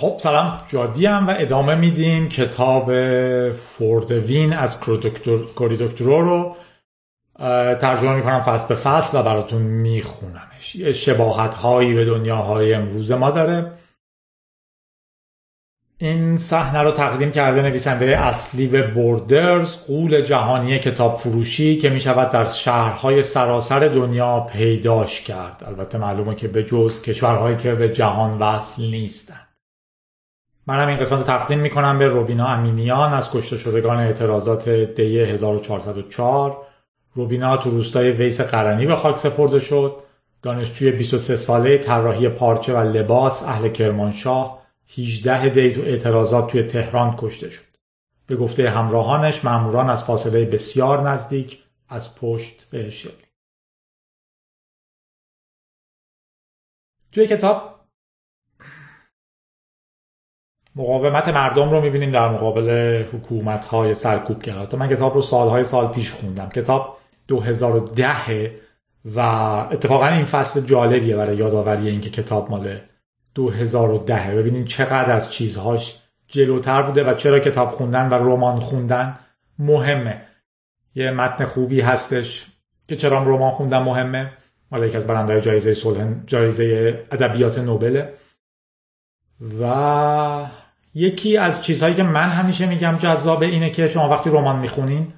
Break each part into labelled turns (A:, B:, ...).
A: خب سلام، جادی هم و ادامه میدیم کتاب فوردوین از کوری دکترو رو ترجمه میکنم فصل به فصل و براتون میخونمش. یه شباهت هایی به دنیاهای امروز ما داره. این صحنه رو تقدیم کرده نویسنده اصلی به بوردرز، غول جهانی کتاب فروشی که میشود در شهرهای سراسر دنیا پیداش کرد. البته معلومه که به جز کشورهایی که به جهان وصل نیستند. منم این قسمت رو تقدیم میکنم به روبینا امینیان از کشته شدگان اعتراضات دی 1404. روبینا تو روستای ویس قرنی به خاک سپرده شد. دانشجوی 23 ساله طراحی پارچه و لباس اهل کرمانشاه 18 دی تو اعتراضات توی تهران کشته شد. به گفته همراهانش ماموران از فاصله بسیار نزدیک از پشت بهش شلیک. توی کتاب مقاومت مردم رو میبینیم در مقابل حکومت‌های سرکوبگر. من کتاب رو سال پیش خوندم. کتاب 2010 و اتفاقا این فصل جالبیه برای یادآوری این که کتاب مال 2010. ببینیم چقدر از چیزهاش جلوتر بوده و چرا کتاب خوندن و رمان خوندن مهمه. یه متن خوبی هستش که چرا رمان خوندن مهمه. مال یکی از برنده‌های جایزه صلح، جایزه ادبیات نوبل. و یکی از چیزهایی که من همیشه میگم جذابه اینه که شما وقتی رمان میخونین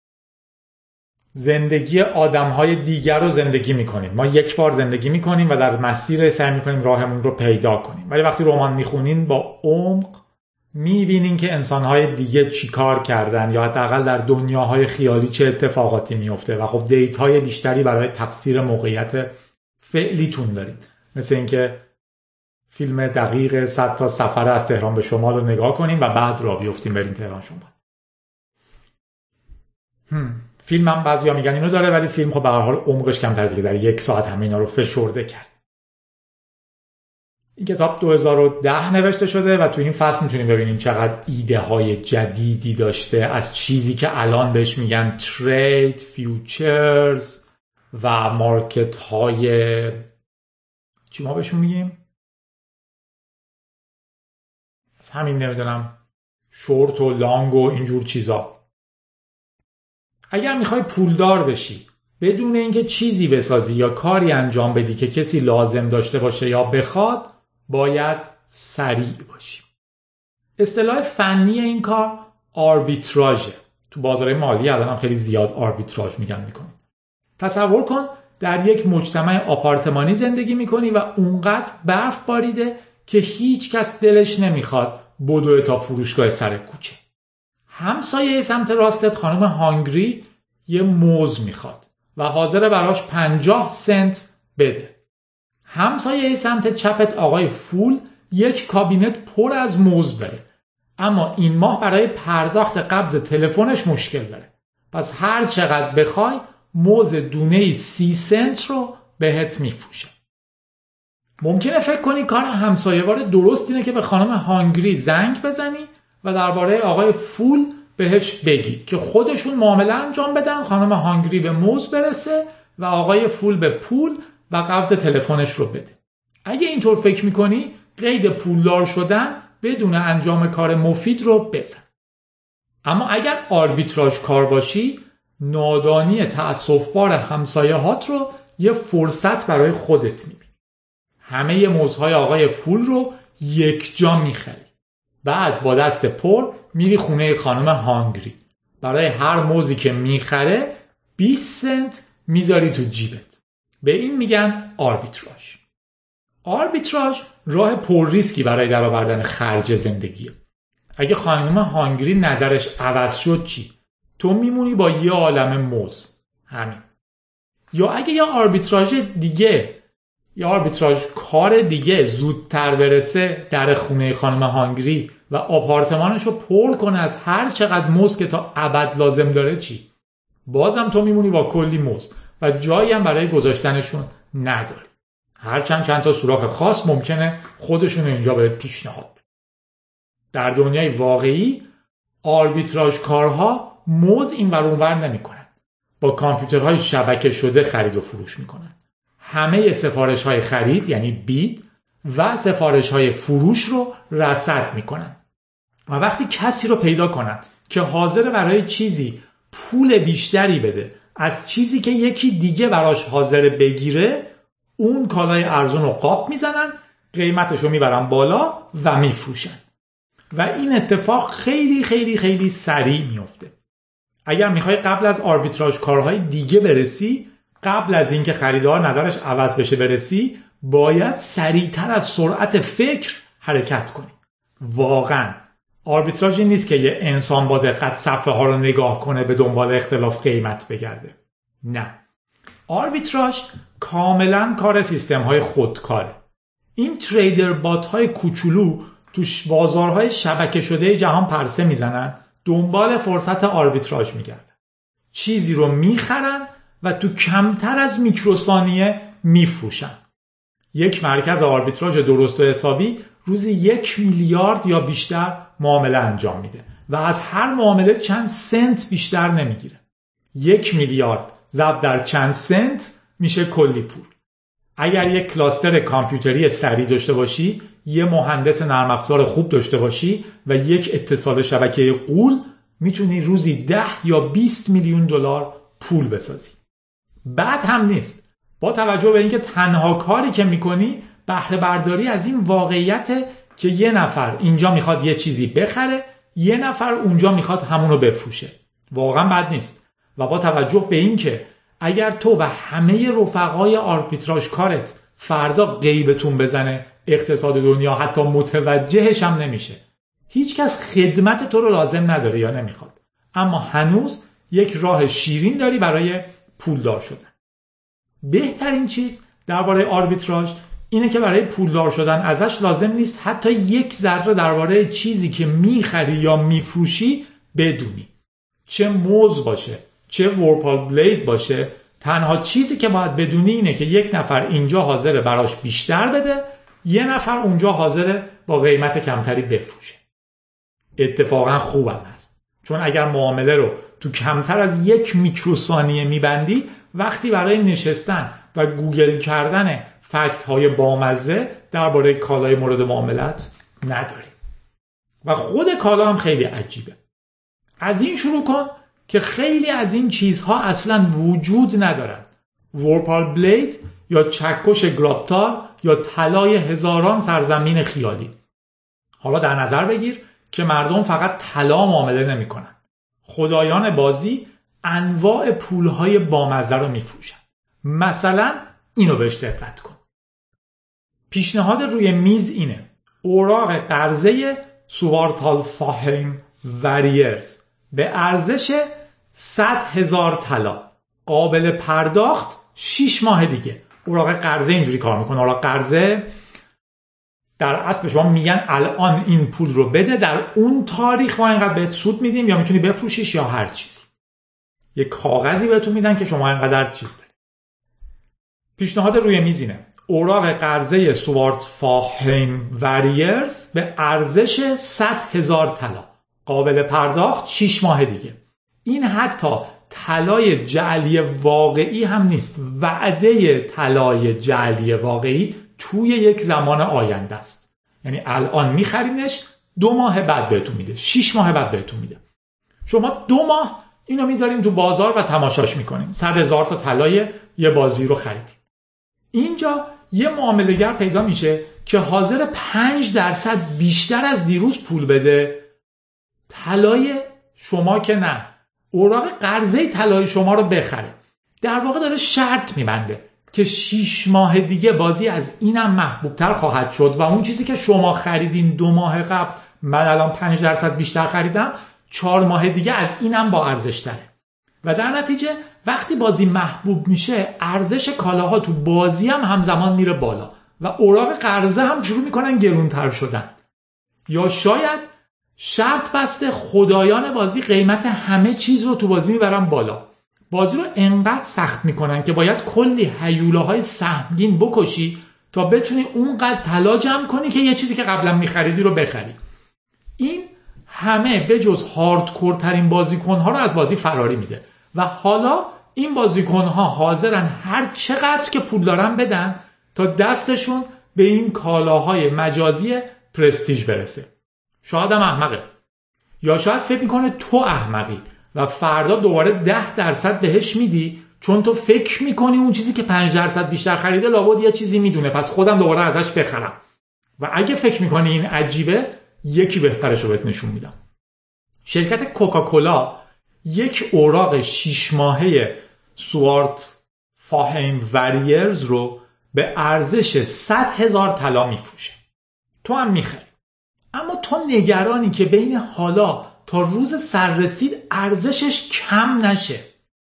A: زندگی آدمهای دیگر رو زندگی میکنین. ما یک بار زندگی میکنیم و در مسیر سعی میکنیم راهمون رو پیدا کنیم، ولی وقتی رمان میخونین با عمق میبینین که انسانهای دیگه چی کار کردن یا حداقل در دنیاهای خیالی چه اتفاقاتی میفته و خب دیتای بیشتری برای تفسیر موقعیت فعلیتون دارین. مثل اینکه فیلم دقیق 100 تا سفر از تهران به شمال رو نگاه کنیم و بعد راه بیفتیم بریم تهران شمال. فیلم هم بعضیا میگن اینو داره، ولی فیلم خب به هر حال عمقش کمتره دیگه، در 1 ساعت همه اینا رو فشرده کرد. این کتاب 2010 نوشته شده و تو این فصل میتونیم ببینیم چقدر ایده های جدیدی داشته از چیزی که الان بهش میگن ترید، فیوچرز و مارکت های چی ما بهشون میگیم؟ همین نمیدونم شورت و لانگ و اینجور چیزا. اگر میخوای پولدار بشی بدون اینکه چیزی بسازی یا کاری انجام بدی که کسی لازم داشته باشه یا بخواد، باید سریع باشی. اصطلاح فنی این کار آربیتراژه. تو بازار مالی الان هم خیلی زیاد آربیتراژ میکنی. تصور کن در یک مجتمع آپارتمانی زندگی میکنی و اونقدر برف باریده که هیچ کس دلش نمیخواد بدوه تا فروشگاه سر کوچه. همسایه سمت راستت خانم هانگری یه موز میخواد و حاضر براش 50 سنت بده. همسایه سمت چپت آقای فول یک کابینت پر از موز داره، اما این ماه برای پرداخت قبض تلفنش مشکل داره. پس هر چقدر بخوای موز دونه 30 سنت رو بهت میفروشه. ممکنه فکر کنی کار همسایه‌وار درست اینه که به خانم هانگری زنگ بزنی و درباره آقای فول بهش بگی که خودشون معامله انجام بدن، خانم هانگری به موز برسه و آقای فول به پول و قبض تلفنش رو بده. اگه اینطور فکر میکنی قید پولدار شدن بدون انجام کار مفید رو بزن. اما اگر آربیتراژ کار باشی، نادانی تأسف‌بار همسایه‌هات رو یه فرصت برای خودت میبینی. همه موزهای آقای فول رو یک جا میخری. بعد با دست پر میری خونه خانم هانگری. برای هر موزی که میخره 20 سنت میذاری تو جیبت. به این میگن آربیتراژ. آربیتراژ راه پر ریسکی برای درآوردن خرج زندگیه. اگه خانم هانگری نظرش عوض شد چی؟ تو میمونی با یه عالمه موز. همین. یا اگه یه آربیتراژ کار دیگه زودتر برسه در خونه خانم هانگری و آپارتمانشو پر کنه از هر چقدر موز که تا ابد لازم داره چی؟ بازم تو میمونی با کلی موز و جایی هم برای گذاشتنشون نداری. هرچند چند تا سوراخ خاص ممکنه خودشون اینجا بهت پیشنهاد بدن. در دنیای واقعی آربیتراژ کارها موز این ور اون ور نمیکنن. با کامپیوترهای شبکه شده خرید و فروش میکنن. همه سفارش‌های خرید یعنی بید و سفارش‌های فروش رو رصد میکنن و وقتی کسی رو پیدا کنن که حاضر برای چیزی پول بیشتری بده از چیزی که یکی دیگه براش حاضر بگیره، اون کالای ارزون رو قاپ میزنن، قیمتش رو میبرن بالا و میفروشن و این اتفاق خیلی خیلی خیلی سریع میفته. اگر میخوای قبل از آربیتراژ کارهای دیگه برسی، قبل از اینکه خریدار نظرش عوض بشه برسی، باید سریعتر از سرعت فکر حرکت کنی. واقعا آربیتراژ نیست که یه انسان با دقت صفحه ها رو نگاه کنه به دنبال اختلاف قیمت بگرده. نه، آربیتراژ کاملا کار سیستم های خودکاره. این تریدر بات های کوچولو توش بازارهای شبکه شده جهان پرسه میزنن، دنبال فرصت آربیتراژ میگردن، چیزی رو میخرن و تو کمتر از میکروثانیه میفروشن. یک مرکز آربیتراژ درست و حسابی روزی 1 میلیارد یا بیشتر معامله انجام میده و از هر معامله چند سنت بیشتر نمیگیره. 1 میلیارد ضرب در چند سنت میشه کلی پول. اگر یک کلاستر کامپیوتری سریع داشته باشی، یه مهندس نرم افزار خوب داشته باشی و یک اتصال شبکه غول، میتونی روزی 10 یا 20 میلیون دلار پول بسازی. بعد هم نیست، با توجه به اینکه تنها کاری که میکنی بهره برداری از این واقعیت که یه نفر اینجا میخواد یه چیزی بخره، یه نفر اونجا میخواد همونو بفروشه. واقعا بد نیست. و با توجه به اینکه اگر تو و همه رفقای آربیتراژ کارت فردا غیبتون بزنه، اقتصاد دنیا حتی متوجهش هم نمیشه. هیچکس خدمت تو رو لازم نداره یا نمیخواد، اما هنوز یک راه شیرین داری برای پولدار شدن. بهترین چیز درباره آربیتراژ اینه که برای پولدار شدن ازش لازم نیست حتی یک ذره درباره چیزی که میخری یا میفروشی بدونی. چه موز باشه، چه ورپال بلید باشه، تنها چیزی که باید بدونی اینه که یک نفر اینجا حاضره براش بیشتر بده، یه نفر اونجا حاضره با قیمت کمتری بفروشه. اتفاقا خوبم هست، چون اگر معامله رو تو کمتر از 1 میکروثانیه میبندی، وقتی برای نشستن و گوگل کردن فکت های بامزه درباره کالای مورد معاملت نداری. و خود کالا هم خیلی عجیبه. از این شروع کن که خیلی از این چیزها اصلا وجود ندارن. ورپال بلید یا چکش گرابتار یا طلای هزاران سرزمین خیالی. حالا در نظر بگیر که مردم فقط طلا معامله نمی کنن. خدایان بازی انواع پولهای بامزه رو میفروشن. مثلا اینو بهش دقت کن. پیشنهاد روی میز اینه: اوراق قرضه سوارتالفاهیم وریرز به ارزش 100,000 طلا، قابل پرداخت 6 ماه دیگه. اوراق قرضه اینجوری کار میکنه. اوراق قرضه در اصل به شما میگن الان این پول رو بده، در اون تاریخ ما اینقدر بهت سود میدیم، یا میتونی بفروشیش یا هر چیزی. یه کاغذی بهتون میدن که شما اینقدر چیز دارید. پیشنهاد روی میز اینه: اوراق قرضه سوارتفاهیم وریرز به ارزش 100,000 طلا، قابل پرداخت 6 ماه دیگه. این حتی طلای جعلی واقعی هم نیست. وعده طلای جعلی واقعی توی یک زمان آینده است. یعنی الان میخرینش، 2 ماه بعد بهتون میده، 6 ماه بعد بهتون میده. شما 2 ماه اینو میذارین تو بازار و تماشاش میکنین. 100,000 تا طلای یه بازی رو خریدین. اینجا یه معامله‌گر پیدا میشه که حاضر 5% بیشتر از دیروز پول بده. طلای شما که نه، اوراق قرضه طلای شما رو بخره. در واقع داره شرط میبنده که 6 ماه دیگه بازی از اینم محبوبتر خواهد شد و اون چیزی که شما خریدین 2 ماه قبل، من الان 5% بیشتر خریدم، 4 ماه دیگه از اینم با ارزش تره. و در نتیجه وقتی بازی محبوب میشه، ارزش کالاها تو بازی هم همزمان میره بالا و اوراق قرضه هم شروع میکنن گرونتر شدن. یا شاید شرط بسته خدایان بازی قیمت همه چیز رو تو بازی میبرن بالا. بازی رو انقدر سخت میکنن که باید کلی هیولاهای سهمگین بکشی تا بتونی اونقدر طلا جمع کنی که یه چیزی که قبلا میخریدی رو بخری. این همه به جز هاردکورترین بازیکنها رو از بازی فراری میده و حالا این بازیکنها حاضرن هر چقدر که پول دارن بدن تا دستشون به این کالاهای مجازی پرستیژ برسه. شاید هم احمقه، یا شاید فکر میکنه تو احمقی و فردا دوباره 10% بهش میدی چون تو فکر میکنی اون چیزی که 5% بیشتر خریده لابد یه چیزی میدونه، پس خودم دوباره ازش بخرم. و اگه فکر میکنی این عجیبه، یکی بهترش رو بهت نشون میدم. شرکت کوکاکولا یک اوراق 6 ماهه سوارت فالهیم وریرز رو به ارزش 100,000 طلا میفروشه. تو هم میخری. اما تو نگرانی که بین حالا تا روز سررسید ارزشش کم نشه.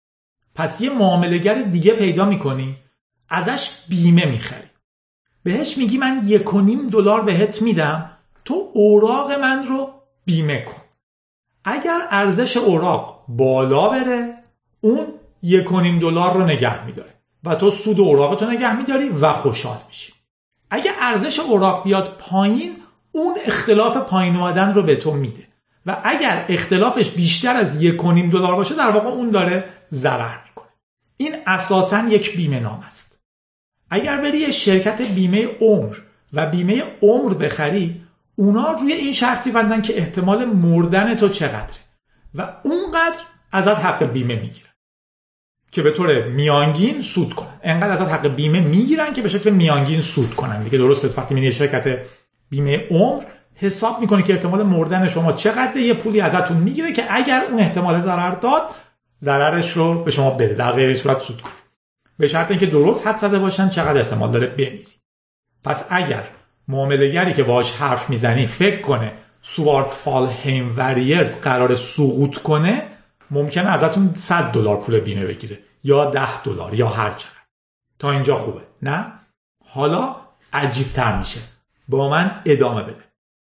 A: پس یه معامله‌گر دیگه پیدا میکنی، ازش بیمه میخری. بهش میگی من $1.5 بهت میدم، تو اوراق من رو بیمه کن. اگر ارزش اوراق بالا بره، اون $1.5 رو نگه میداره و تو سود اوراقتو نگه میداری و خوشحال میشی. اگر ارزش اوراق بیاد پایین، اون اختلاف پایین اومدن رو به تو میده و اگر اختلافش بیشتر از $1.5 باشه، در واقع اون داره ضرر میکنه. این اساساً یک بیمه نامه است. اگر بری یه شرکت بیمه عمر و بیمه عمر بخری، اونا روی این شرط می‌بندن که احتمال مردن تو چقدره و اونقدر ازت حق بیمه میگیرن که به طور میانگین سود کنن. انقدر ازت حق بیمه میگیرن که به شکل میانگین سود کنن. دیگه درسته، وقتی میری شرکت بیمه عمر حساب میکنه که احتمال مردن شما چقدره، یه پولی ازتون میگیره که اگر اون احتمال ضرر داد، ضررش رو به شما بده، در غیر صورت سود کنه. به شرط اینکه درست حد زده باشن چقدر احتمال داره بمیری. پس اگر معامله‌گری که باهاش حرف میزنی فکر کنه سوارت فالهیم وریرز قرار سقوط کنه، ممکنه ازتون $100 پول بیمه بگیره یا $10 یا هر چقدر. تا اینجا خوبه؟ نه؟ حالا عجیب‌تر میشه. با من ادامه بده.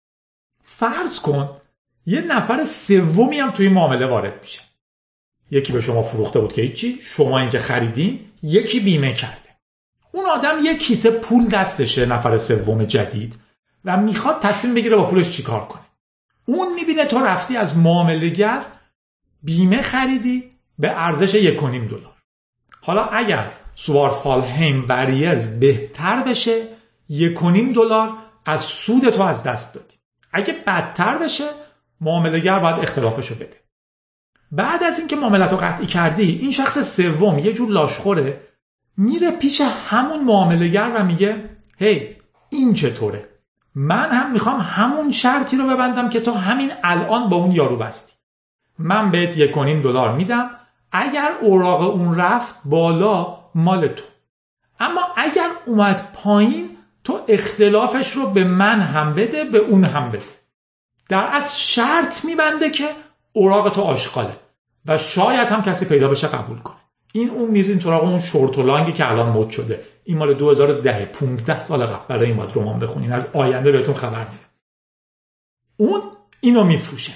A: فرض کن یه نفر سومی هم توی معامله وارد میشه. یکی به شما فروخته بود که هیچی، شما این که خریدین، یکی بیمه کرده. اون آدم یک کیسه پول دستشه، نفر سوم جدید، و میخواد تصمیم بگیره با پولش چیکار کنه. اون میبینه تو رفتی از معامله‌گر بیمه خریدی به ارزش $1.5. حالا اگر سوارت فالهیم وریرز بهتر بشه، $1.5 از سود تو از دست دادی. اگه بدتر بشه، معامله‌گر باید اختلافشو بده. بعد از اینکه معاملتو قطعی کردی، این شخص سوم یه جور لاشخوره، میره پیش همون معامله‌گر و میگه هی این چطوره؟ من هم میخوام همون شرطی رو ببندم که تو همین الان با اون یارو بستی. من بهت $1.5 میدم، اگر اوراق اون رفت بالا مال تو، اما اگر اومد پایین تو اختلافش رو به من هم بده، به اون هم بده. در اصل شرط میبنده که اوراق تو آشغاله و شاید هم کسی پیدا بشه قبول کنه. این اون میریم سراغ اون شورت و لانگی که الان مد شده. این مال 2010، 15 سال قبل. برای این باید رمان بخونین، از آینده بهتون خبر میده. اون اینو میفروشه.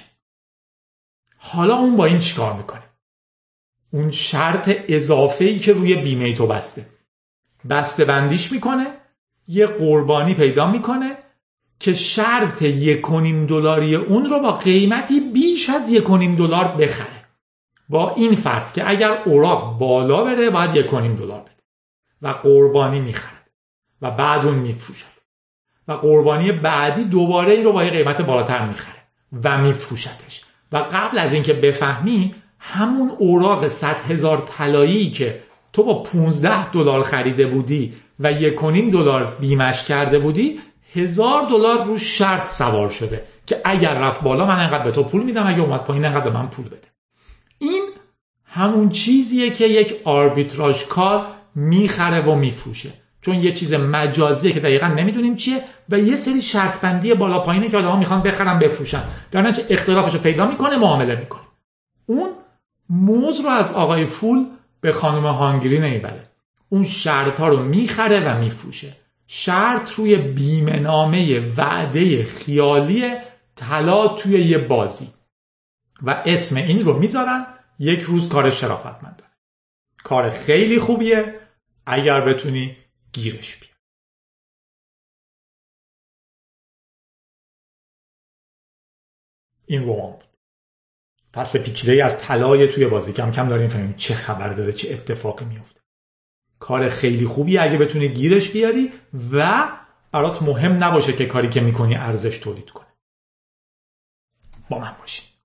A: حالا اون با این چیکار میکنه؟ اون شرط اضافه‌ای که روی بیمه تو بسته بندیش میکنه، یه قربانی پیدا میکنه که شرط $1.5 اون رو با قیمتی بیش از $1.5 بخره. با این فرض که اگر اوراق بالا بره باید $1.5 بده و قربانی میخره و بعد اون میفروشه و قربانی بعدی دوباره این رو با یه قیمت بالاتر میخره و میفروشتش. و قبل از اینکه بفهمی، همون اوراق 100,000 طلایی که تو با $15 خریده بودی و $1.5 بیمش کرده بودی، $1,000 رو شرط سوار شده که اگر رفت بالا من انقدر به تو پول میدم، اگه اومد پایین انقدر به من پول بده. این همون چیزیه که یک آربیتراژ کار میخره و میفروشه، چون یه چیز مجازیه که دقیقا نمیدونیم چیه و یه سری شرط بندی بالا پایینه که آدم‌ها میخوان بخرن بفروشن، در نتیجه اختلافشو پیدا میکنه، معامله میکنه. اون موز رو از آقای فول به خانم هانگری نمیبره، اون شرط ها رو میخره و میفروشه. شرط روی بیمه نامه وعده خیالی طلا توی یه بازی و اسم این رو میذارن یک روز کار شرافتمندانه. کار خیلی خوبیه اگر بتونی گیرش بیاری. این رمان بود. فصل پیچیده‌ای از طلای توی بازی. کم کم داریم فهمیم چه خبر داره، چه اتفاقی میفته. کار خیلی خوبیه اگه بتونی گیرش بیاری و برات مهم نباشه که کاری که میکنی ارزش تولید کنه. با من باشین.